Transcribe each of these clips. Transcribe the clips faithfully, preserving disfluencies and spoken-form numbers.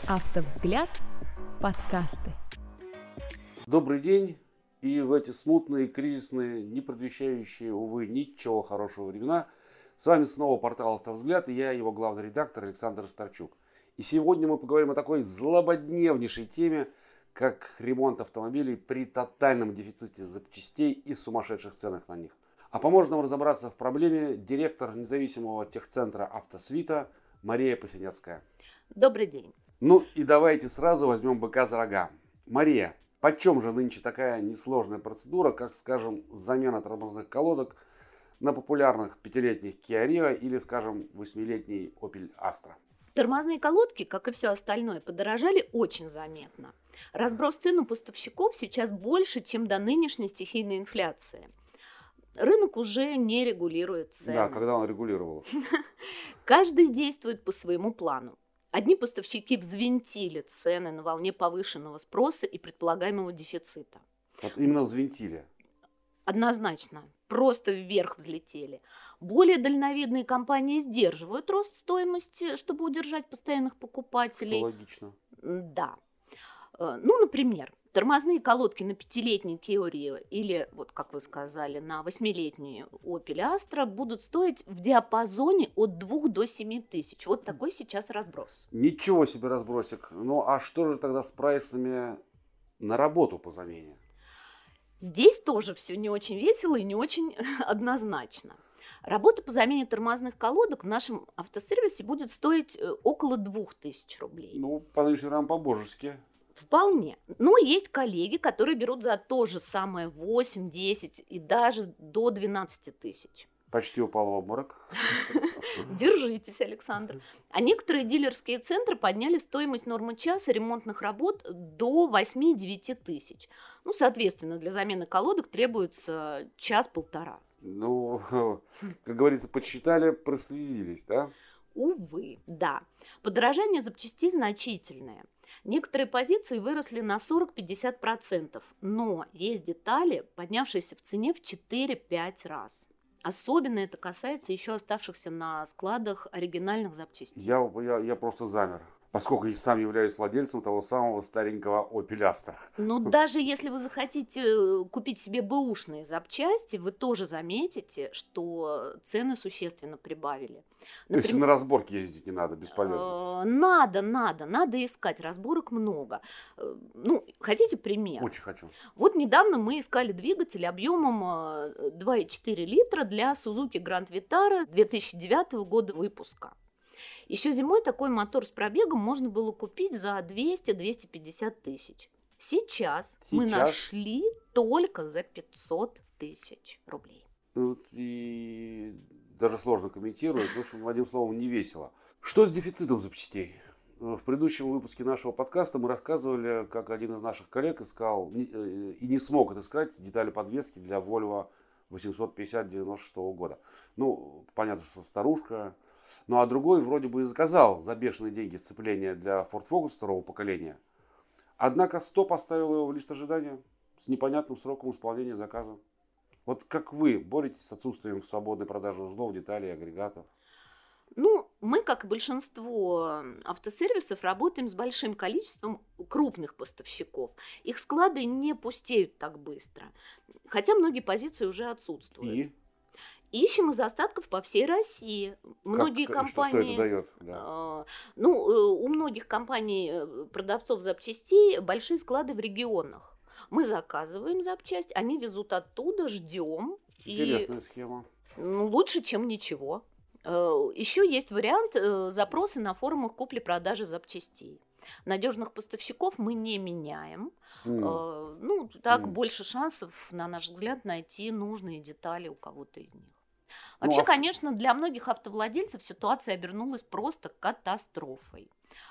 Автовзгляд. Подкасты. Добрый день. И в эти смутные, кризисные, не предвещающие, увы, ничего хорошего времена, с вами снова портал «Автовзгляд» и я, его главный редактор Александр Старчук. И сегодня мы поговорим о такой злободневнейшей теме, как ремонт автомобилей при тотальном дефиците запчастей и сумасшедших ценах на них. А поможет нам разобраться в проблеме директор независимого техцентра «Автосвита» Мария Посинецкая. Добрый день. Ну и давайте сразу возьмем быка за рога. Мария, почем же нынче такая несложная процедура, как, скажем, замена тормозных колодок на популярных пятилетних Kia Rio или, скажем, восьмилетний Opel Astra? Тормозные колодки, как и все остальное, подорожали очень заметно. Разброс цен у поставщиков сейчас больше, чем до нынешней стихийной инфляции. Рынок уже не регулирует цены. Да, когда он регулировал. Каждый действует по своему плану. Одни поставщики взвинтили цены на волне повышенного спроса и предполагаемого дефицита. Вот именно взвинтили. Однозначно. Просто вверх взлетели. Более дальновидные компании сдерживают рост стоимости, чтобы удержать постоянных покупателей. Что логично. Да. Ну, например, тормозные колодки на пятилетний Kia Rio или, вот как вы сказали, на восьмилетний Opel Astra будут стоить в диапазоне от двух до семи тысяч. Вот такой сейчас разброс. Ничего себе разбросик. Ну, а что же тогда с прайсами на работу по замене? Здесь тоже все не очень весело и не очень однозначно. Работа по замене тормозных колодок в нашем автосервисе будет стоить около двух тысяч рублей. Ну, по нынешним временам по-божески. Вполне. Но есть коллеги, которые берут за то же самое восемь, десять и даже до двенадцати тысяч. Почти упал в обморок. Держитесь, Александр. А некоторые дилерские центры подняли стоимость нормы часа ремонтных работ до восьми-девяти тысяч. Ну, соответственно, для замены колодок требуется час-полтора. Ну, как говорится, подсчитали, прослезились, да? Увы, да. Подорожание запчастей значительное. Некоторые позиции выросли на сорок-пятьдесят процентов, но есть детали, поднявшиеся в цене в четыре-пять раз. Особенно это касается еще оставшихся на складах оригинальных запчастей. Я, я, я просто замер, поскольку я сам являюсь владельцем того самого старенького Opel Astra. Но даже если вы захотите купить себе бэушные запчасти, вы тоже заметите, что цены существенно прибавили. Например, то есть на разборки ездить не надо, бесполезно? Надо, надо, надо искать, разборок много. Ну, хотите пример? Очень хочу. Вот недавно мы искали двигатель объемом два и четыре литра для Suzuki Grand Vitara две тысячи девятого года выпуска. Еще зимой такой мотор с пробегом можно было купить за двести-двести пятьдесят тысяч. Сейчас, Сейчас мы нашли только за пятьсот тысяч рублей. Ну, и даже сложно комментировать, в общем, одним словом, не весело. Что с дефицитом запчастей? В предыдущем выпуске нашего подкаста мы рассказывали, как один из наших коллег искал и не смог отыскать детали подвески для Volvo восемьсот пятьдесят девяносто шестого года. Ну, понятно, что старушка. Ну, а другой вроде бы и заказал за бешеные деньги сцепление для Ford Focus второго поколения. Однако сто поставил его в лист ожидания с непонятным сроком исполнения заказа. Вот как вы боретесь с отсутствием свободной продажи узлов, деталей, агрегатов? Ну, мы, как и большинство автосервисов, работаем с большим количеством крупных поставщиков. Их склады не пустеют так быстро, хотя многие позиции уже отсутствуют. И? Ищем из остатков по всей России. Многие как, компании, что, что это дает? Да. Э, ну, у многих компаний продавцов запчастей большие склады в регионах. Мы заказываем запчасть, они везут оттуда, ждем. Интересная и, схема. Ну, лучше, чем ничего. Э, еще есть вариант э, запросы на форумах купли-продажи запчастей. Надежных поставщиков мы не меняем. Mm. Э, ну, так mm. больше шансов, на наш взгляд, найти нужные детали у кого-то из них. Вообще, ну, авто... конечно, для многих автовладельцев ситуация обернулась просто катастрофой.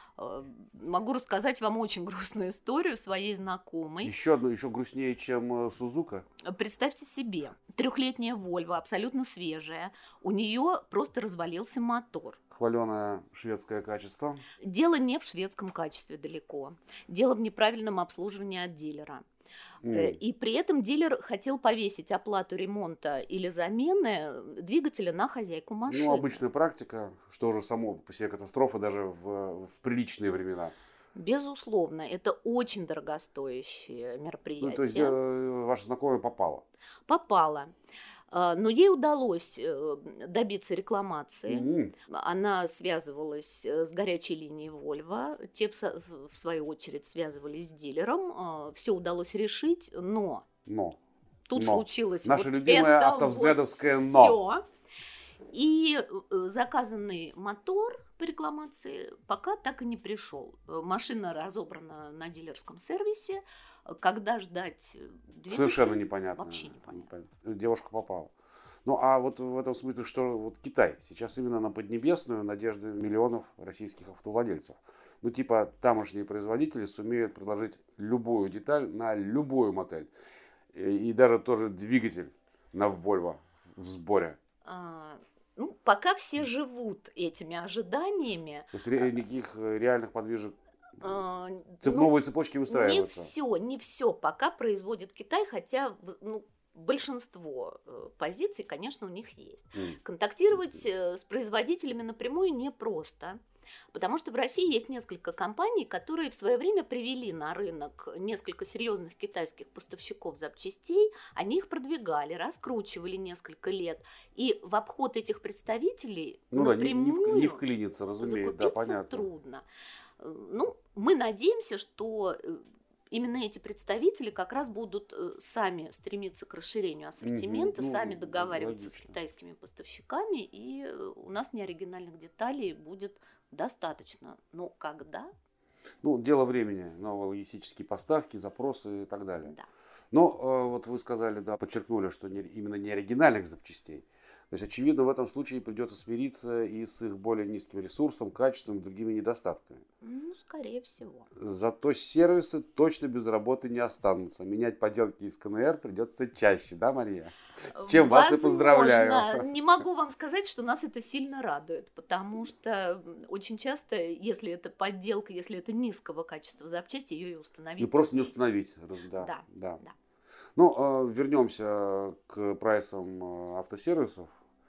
Могу рассказать вам очень грустную историю своей знакомой. Еще одну, еще грустнее, чем Сузука. Представьте себе, трехлетняя Volvo, абсолютно свежая, у нее просто развалился мотор. Хваленое шведское качество. Дело не в шведском качестве далеко. Дело в неправильном обслуживании от дилера. Mm. И при этом дилер хотел повесить оплату ремонта или замены двигателя на хозяйку машины. Ну, обычная практика, что уже само по себе катастрофа даже в, в приличные времена. Безусловно, это очень дорогостоящее мероприятие. Ну, то есть э, ваша знакомая попала? Попала. Но ей удалось добиться рекламации. Mm-hmm. Она связывалась с горячей линией Volvo. Те, в свою очередь, связывались с дилером. Все удалось решить, но, но. тут но. случилось Наша вот любимая это автовзглядовская вот но. Всё. И заказанный мотор по рекламации пока так и не пришел. Машина разобрана на дилерском сервисе. Когда ждать двигатель? Совершенно непонятно. Вообще непонятно. Девушка попала. Ну, а вот в этом смысле, что вот Китай сейчас именно на Поднебесную надежды миллионов российских автовладельцев. Ну, типа, тамошние производители сумеют предложить любую деталь на любую модель. И даже тоже двигатель на Volvo в сборе. А, ну, пока все живут этими ожиданиями. То есть никаких реальных подвижек. А, Цеп, ну, новые цепочки выстраиваются. Не все, не все пока производит Китай, хотя ну, большинство позиций, конечно, у них есть. Mm. Контактировать с производителями напрямую непросто, потому что в России есть несколько компаний, которые в свое время привели на рынок несколько серьезных китайских поставщиков запчастей, они их продвигали, раскручивали несколько лет, и в обход этих представителей ну, напрямую да, не, не вклиниться, разумеется, да, понятно. Трудно. Ну, мы надеемся, что именно эти представители как раз будут сами стремиться к расширению ассортимента, mm-hmm. сами договариваться логично. с китайскими поставщиками, и у нас неоригинальных деталей будет достаточно. Но когда? Ну, дело времени, новые логистические поставки, запросы и так далее. Да. Но вот вы сказали, да, подчеркнули, что не, именно не оригинальных запчастей. То есть, очевидно, в этом случае придется смириться и с их более низким ресурсом, качеством и другими недостатками. Ну, скорее всего. Зато сервисы точно без работы не останутся. Менять поделки из ка эн эр придется чаще, да, Мария? С чем Возможно. вас и поздравляю. Не могу вам сказать, что нас это сильно радует, потому что очень часто, если это подделка, если это низкого качества запчасти, ее и установить. И просто не установить. Да, да, да. да. Ну, вернемся к прайсам автосервисов.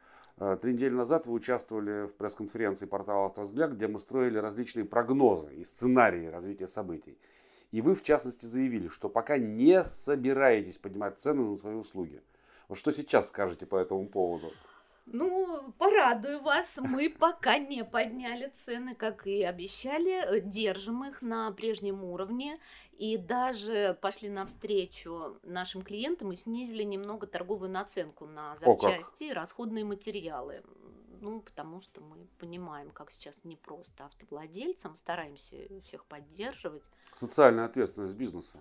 Три недели назад вы участвовали в пресс-конференции портала «Автовзгляд», где мы строили различные прогнозы и сценарии развития событий. И вы, в частности, заявили, что пока не собираетесь поднимать цены на свои услуги. Вот что сейчас скажете по этому поводу? Ну, порадую вас, мы пока не подняли цены, как и обещали, держим их на прежнем уровне и даже пошли навстречу нашим клиентам и снизили немного торговую наценку на запчасти и расходные материалы. Ну, потому что мы понимаем, как сейчас непросто автовладельцам, стараемся всех поддерживать. Социальная ответственность бизнеса.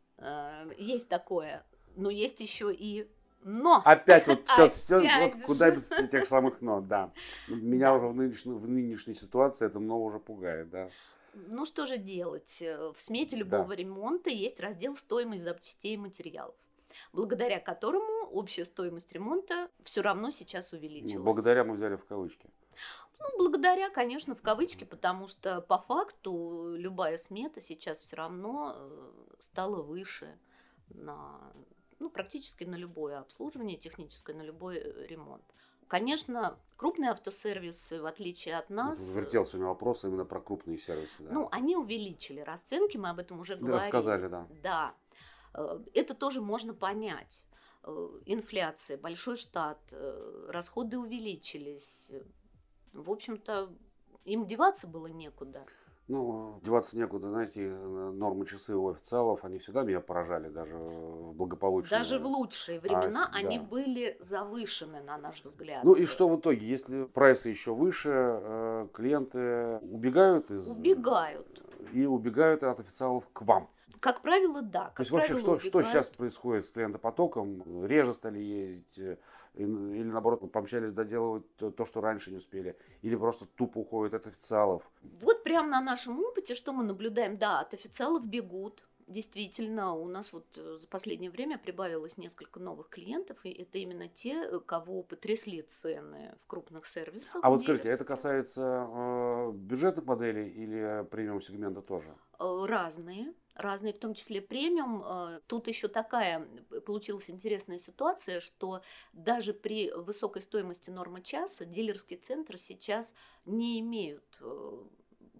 Есть такое, но есть еще и но. Опять вот все, все вот куда без тех самых но, да. Меня да. уже в нынешней, в нынешней ситуации это но уже пугает, да. Ну что же делать? В смете любого да. ремонта есть раздел «Стоимость запчастей и материалов», благодаря которому общая стоимость ремонта все равно сейчас увеличилась. Благодаря мы взяли в кавычки. Ну, благодаря, конечно, в кавычки, потому что по факту любая смета сейчас все равно стала выше на... ну, практически на любое обслуживание техническое, на любой ремонт. Конечно, крупные автосервисы, в отличие от нас... Завертелся у меня вопрос именно про крупные сервисы. Да. Ну, они увеличили расценки, мы об этом уже говорили. Рассказали, да. Да. Это тоже можно понять. Инфляция, большой штат, расходы увеличились. В общем-то, им деваться было некуда. Ну, деваться некуда, знаете, нормы часы у официалов, они всегда меня поражали, даже в благополучные. Даже в лучшие времена а, они да. были завышены, на наш взгляд. Ну и что в итоге, если прайсы еще выше, клиенты убегают из... Убегают. И убегают от официалов к вам? Как правило, да. Как То есть вообще, правило, что, что сейчас происходит с клиентопотоком? Реже стали ездить? Или наоборот, помчались доделывать то, то, что раньше не успели? Или просто тупо уходят от официалов? Вот прямо на нашем опыте, что мы наблюдаем? Да, от официалов бегут. Действительно, у нас вот за последнее время прибавилось несколько новых клиентов, и это именно те, кого потрясли цены в крупных сервисах. А вот скажите, это касается э, бюджетных моделей или премиум-сегмента тоже? Разные. Разные, в том числе премиум. Тут еще такая получилась интересная ситуация, что даже при высокой стоимости нормы часа дилерские центры сейчас не имеют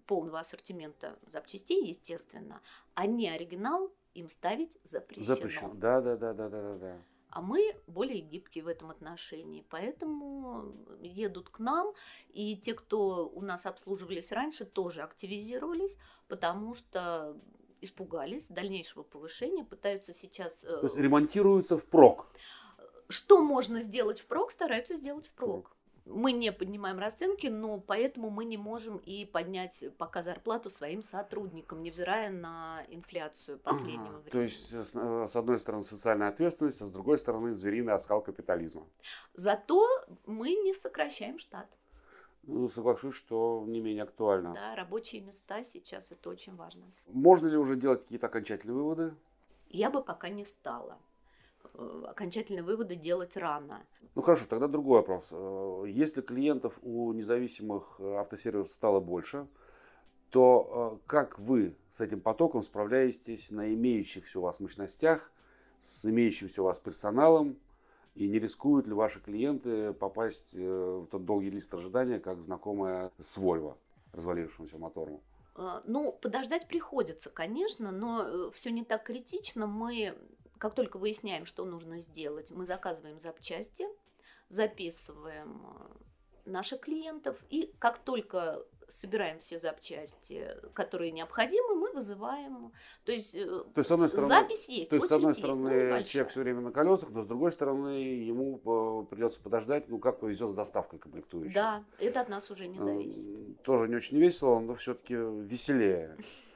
полного ассортимента запчастей, естественно, а не оригинал им ставить запрещено. Запрещено. Да, да, да, да, да, да, да. А мы более гибкие в этом отношении, поэтому едут к нам, и те, кто у нас обслуживались раньше, тоже активизировались, потому что испугались дальнейшего повышения, пытаются сейчас... То есть ремонтируются впрок. Что можно сделать впрок, стараются сделать впрок. Мы не поднимаем расценки, но поэтому мы не можем и поднять пока зарплату своим сотрудникам, невзирая на инфляцию последнего Ага, времени. то есть, с с одной стороны, социальная ответственность, а с другой стороны, звериный оскал капитализма. Зато мы не сокращаем штат. Ну, соглашусь, что не менее актуально. Да, рабочие места сейчас это очень важно. Можно ли уже делать какие-то окончательные выводы? Я бы пока не стала. Э, Окончательные выводы делать рано. Ну хорошо, тогда другой вопрос. Э, Если клиентов у независимых э, автосервисов стало больше, то э, как вы с этим потоком справляетесь на имеющихся у вас мощностях, с имеющимся у вас персоналом, и не рискуют ли ваши клиенты попасть э, в тот долгий лист ожидания, как знакомая с Volvo, развалившимся мотором? Э, Ну, подождать приходится, конечно, но все не так критично. Мы, как только выясняем, что нужно сделать, мы заказываем запчасти, записываем э, наших клиентов, и как только собираем все запчасти, которые необходимы, мы вызываем. То есть, э, То есть, с одной стороны, запись есть, то есть, с одной очередь есть, но стороны, небольшая. человек все время на колесах, но с другой стороны, ему э, придется подождать, ну как повезет с доставкой комплектующих. Да, это от нас уже не Э, зависит. Тоже не очень весело, но все-таки веселее.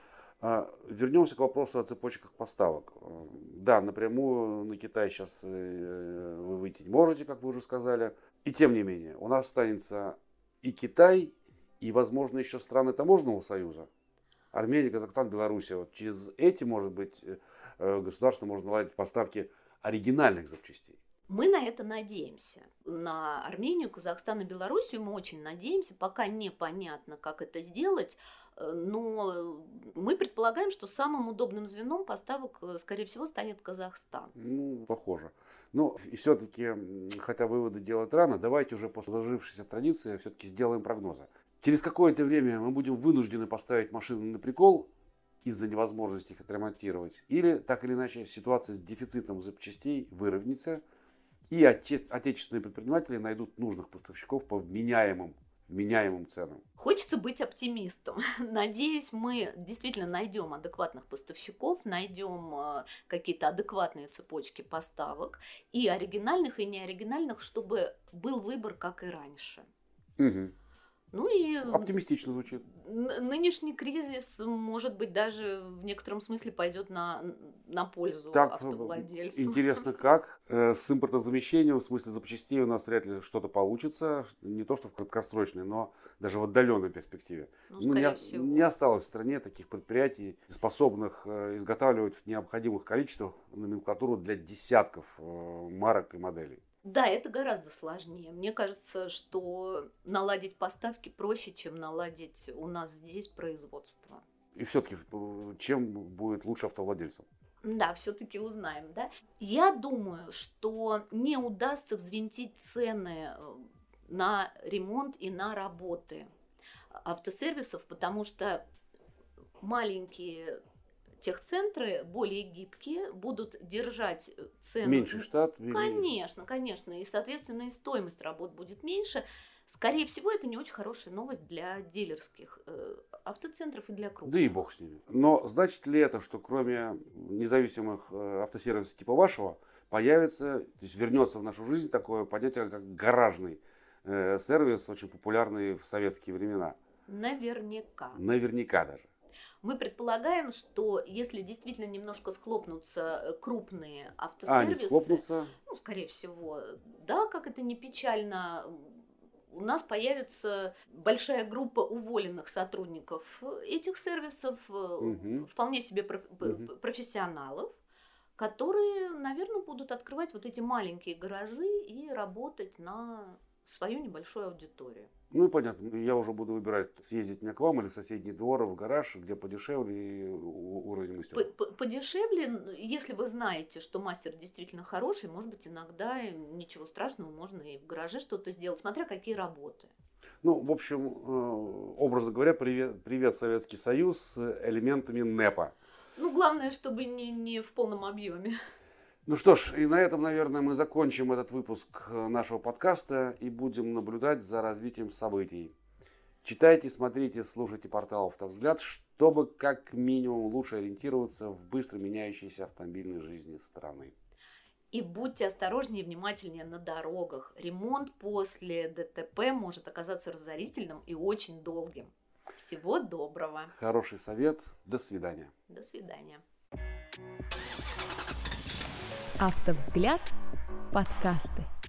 А, Вернемся к вопросу о цепочках поставок. Э, Да, напрямую на Китай сейчас э, вы выйти не можете, как вы уже сказали. И тем не менее, у нас останется и Китай, и, возможно, еще страны таможенного союза. Армения, Казахстан, Белоруссия. Вот через эти, может быть, э, государства можно наладить поставки оригинальных запчастей. Мы на это надеемся. На Армению, Казахстан и Белоруссию мы очень надеемся. Пока непонятно, как это сделать, э, но мы предполагаем, что самым удобным звеном поставок, э, скорее всего, станет Казахстан. Ну, похоже. Ну, и все-таки, хотя выводы делать рано, давайте уже по сложившейся традиции все-таки сделаем прогнозы. Через какое-то время мы будем вынуждены поставить машины на прикол из-за невозможности их отремонтировать. Или, так или иначе, ситуация с дефицитом запчастей выровняется, и отече- отечественные предприниматели найдут нужных поставщиков по вменяемым, вменяемым ценам. Хочется быть оптимистом. Надеюсь, мы действительно найдем адекватных поставщиков, найдем э, какие-то адекватные цепочки поставок, и оригинальных, и неоригинальных, чтобы был выбор, как и раньше. Угу. Ну и Оптимистично звучит. н- нынешний кризис, может быть, даже в некотором смысле пойдет на, на пользу Так, автовладельцу. интересно как. Э, С импортозамещением, в смысле запчастей, у нас вряд ли что-то получится. Не то, что в краткосрочной, но даже в отдаленной перспективе. Ну, Ну, скорее не, всего. не осталось в стране таких предприятий, способных э, изготавливать в необходимых количествах номенклатуру для десятков э, марок и моделей. Да, это гораздо сложнее. Мне кажется, что наладить поставки проще, чем наладить у нас здесь производство. И все-таки, чем будет лучше автовладельцам? Да, все-таки узнаем, да? Я думаю, что не удастся взвинтить цены э, на ремонт и на работы автосервисов, потому что маленькие техцентры, более гибкие, будут держать цену. Меньше штат? Конечно, конечно. И, соответственно, и стоимость работ будет меньше. Скорее всего, это не очень хорошая новость для дилерских э, автоцентров и для крупных. Да и бог с ними. Но значит ли это, что кроме независимых э, автосервисов типа вашего, появится, то есть вернется в нашу жизнь такое понятие, как гаражный э, сервис, очень популярный в советские времена? Наверняка. Наверняка даже. Мы предполагаем, что если действительно немножко схлопнутся крупные А, автосервисы, они схлопнутся. ну, скорее всего, да, как это не печально, у нас появится большая группа уволенных сотрудников этих сервисов, Угу. вполне себе проф- Мгм. профессионалов, которые, наверное, будут открывать вот эти маленькие гаражи и работать на свою небольшую аудиторию. Ну и понятно, я уже буду выбирать, съездить мне к вам или в соседний двор, в гараж, где подешевле и у- уровень мастера. П- п- Подешевле, если вы знаете, что мастер действительно хороший, может быть, иногда ничего страшного, можно и в гараже что-то сделать, смотря какие работы. Ну, в общем, образно говоря, привет, привет Советский Союз с элементами НЭПа. Ну, главное, чтобы не, не в полном объеме. Ну что ж, и на этом, наверное, мы закончим этот выпуск нашего подкаста и будем наблюдать за развитием событий. Читайте, смотрите, слушайте портал «Автовзгляд», чтобы как минимум лучше ориентироваться в быстро меняющейся автомобильной жизни страны. И будьте осторожнее и внимательнее на дорогах. Ремонт после ДТП может оказаться разорительным и очень долгим. Всего доброго. Хороший совет. До свидания. До свидания. Автовзгляд. Подкасты.